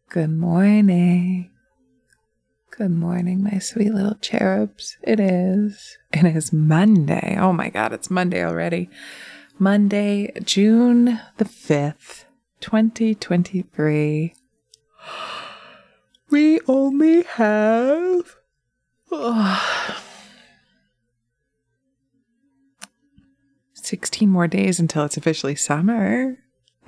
Good morning. Good morning, my sweet little cherubs. It is Monday. Oh my God, it's Monday already. Monday, June the 5th, 2023. We only have 16 more days until it's officially summer.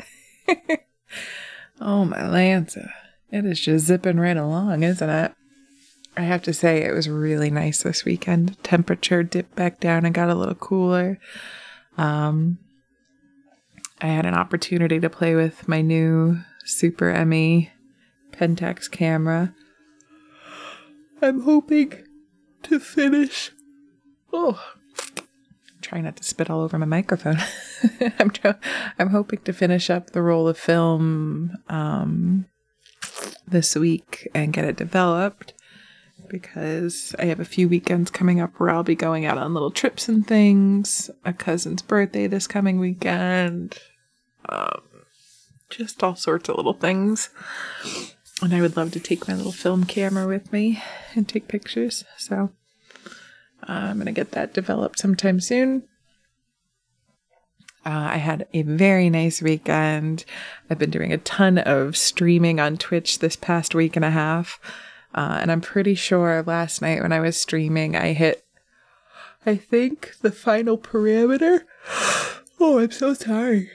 Oh my Lanza. It is just zipping right along, isn't it? I have to say it was really nice this weekend. Temperature dipped back down and got a little cooler. I had an opportunity to play with my new Super Emmy Pentax camera. I'm hoping to finish. Trying not to spit all over my microphone. I'm hoping to finish up the roll of film this week and get it developed, because I have a few weekends coming up where I'll be going out on little trips and things. A cousin's birthday this coming weekend. Just all sorts of little things. And I would love to take my little film camera with me and take pictures. So I'm going to get that developed sometime soon. I had a very nice weekend. I've been doing a ton of streaming on Twitch this past week and a half. And I'm pretty sure last night when I was streaming, I hit, I think, the final parameter. Oh, I'm so sorry.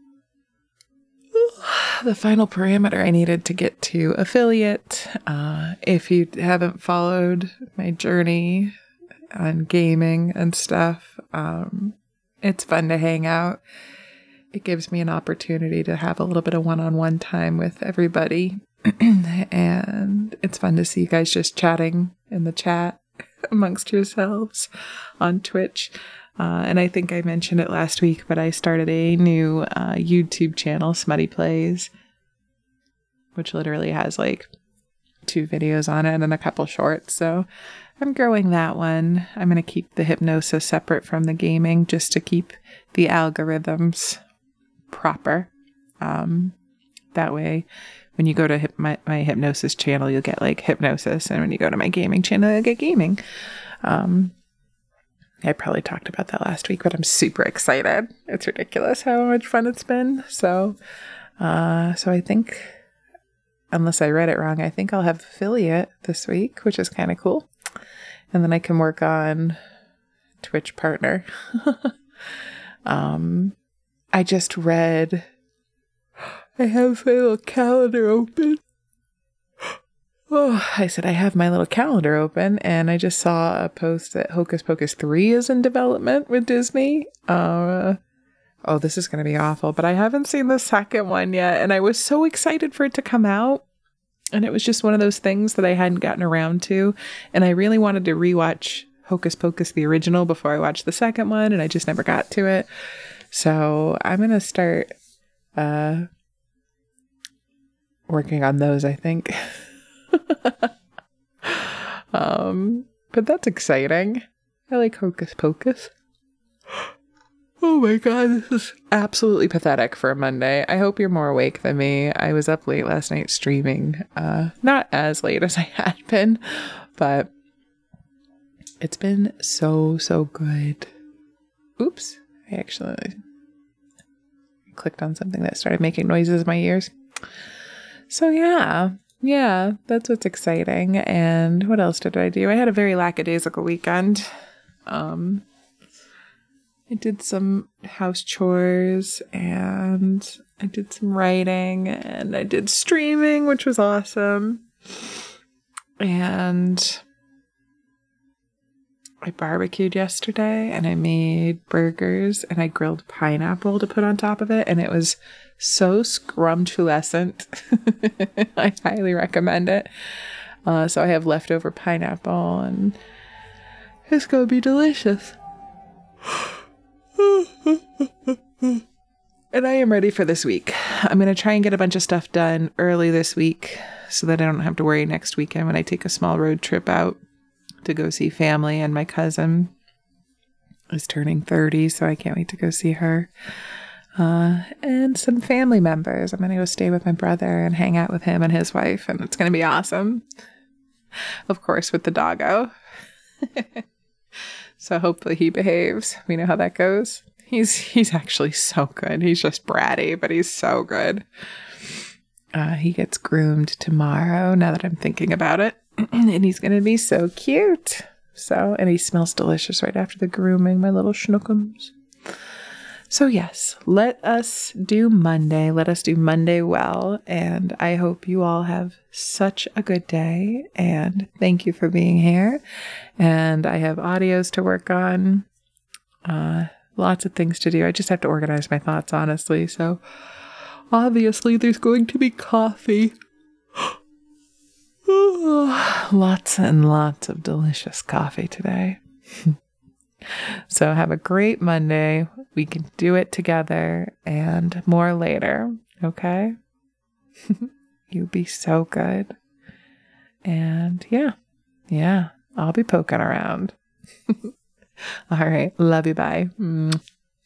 The final parameter I needed to get to affiliate. If you haven't followed my journey on gaming and stuff, it's fun to hang out. It gives me an opportunity to have a little bit of one-on-one time with everybody. And it's fun to see you guys just chatting in the chat amongst yourselves on Twitch. And I think I mentioned it last week, but I started a new YouTube channel, Smutty Plays, which literally has like 2 videos on it and a couple shorts. So I'm growing that one. I'm going to keep the hypnosis separate from the gaming just to keep the algorithms proper. That way, when you go to my hypnosis channel, you'll get like hypnosis. And when you go to my gaming channel, you'll get gaming. I probably talked about that last week, but I'm super excited. It's ridiculous how much fun it's been. So I think, unless I read it wrong, I think I'll have affiliate this week, which is kind of cool. And then I can work on Twitch partner. I just read, I have my little calendar open. Oh, I said I have my little calendar open, and I just saw a post that Hocus Pocus 3 is in development with Disney. This is going to be awful, but I haven't seen the second one yet, and I was so excited for it to come out. And it was just one of those things that I hadn't gotten around to. And I really wanted to rewatch Hocus Pocus, the original, before I watched the second one. And I just never got to it. So I'm going to start working on those, I think. But that's exciting. I like Hocus Pocus. Oh my God, this is absolutely pathetic for a Monday. I hope you're more awake than me. I was up late last night streaming. Not as late as I had been, but it's been so good. Oops, I actually clicked on something that started making noises in my ears. So yeah, that's what's exciting. And what else did I do? I had a very lackadaisical weekend. I did some house chores, and I did some writing, and I did streaming, which was awesome. And I barbecued yesterday, and I made burgers, and I grilled pineapple to put on top of it, and it was so scrumptulescent. I highly recommend it. So I have leftover pineapple, and it's going to be delicious. And I am ready for this week. I'm going to try and get a bunch of stuff done early this week so that I don't have to worry next weekend when I take a small road trip out to go see family. And my cousin is turning 30, so I can't wait to go see her. and some family members. I'm going to go stay with my brother and hang out with him and his wife, and it's going to be awesome. Of course, with the doggo. So hopefully he behaves. We know how that goes. He's actually so good. He's just bratty, but he's so good. He gets groomed tomorrow, now that I'm thinking about it. And he's going to be so cute. And he smells delicious right after the grooming, my little schnookums. So yes, let us do Monday. Let us do Monday well. And I hope you all have such a good day. And thank you for being here. And I have audios to work on. Lots of things to do. I just have to organize my thoughts, honestly. So obviously there's going to be coffee. Lots and lots of delicious coffee today. So have a great Monday. We can do it together and more later. Okay? You be so good. And yeah, I'll be poking around. All right. Love you. Bye.